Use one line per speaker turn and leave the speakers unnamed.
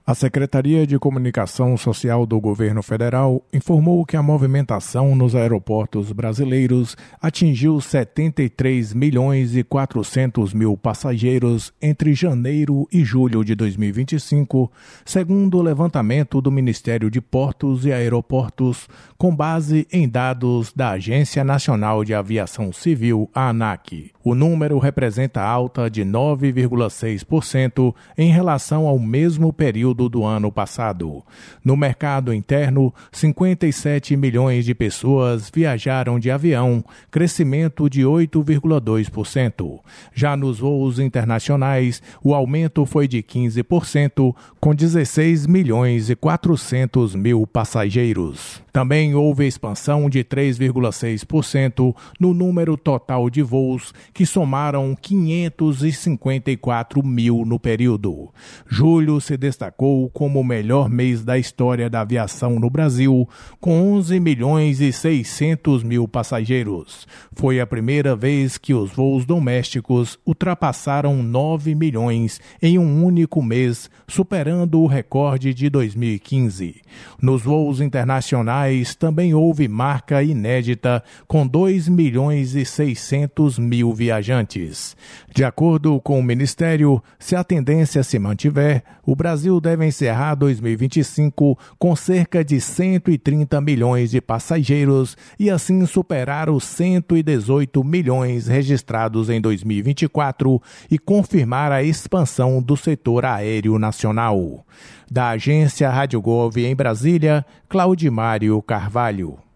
A Secretaria de Comunicação Social do Governo Federal informou que a movimentação nos aeroportos brasileiros atingiu 73 milhões e 400 mil passageiros entre janeiro e julho de 2025, segundo o levantamento do Ministério de Portos e Aeroportos, com base em dados da Agência Nacional de Aviação Civil, a ANAC. O número representa alta de 9,6% em relação ao mesmo período do ano passado. No mercado interno, 57 milhões de pessoas viajaram de avião, crescimento de 8,2%. Já nos voos internacionais, o aumento foi de 15%, com 16 milhões e 400 mil passageiros. Também houve expansão de 3,6% no número total de voos, que somaram 554 mil no período. Julho se destacou como o melhor mês da história da aviação no Brasil, com 11 milhões e 600 mil passageiros. Foi a primeira vez que os voos domésticos ultrapassaram 9 milhões em um único mês, superando o recorde de 2015. Nos voos internacionais também houve marca inédita, com 2 milhões e 600 mil viajantes. De acordo com o Ministério, se a tendência se mantiver, o Brasil deve encerrar 2025 com cerca de 130 milhões de passageiros e assim superar os 118 milhões registrados em 2024 e confirmar a expansão do setor aéreo nacional. Da agência Rádio Gov em Brasília, Claudimário Carvalho.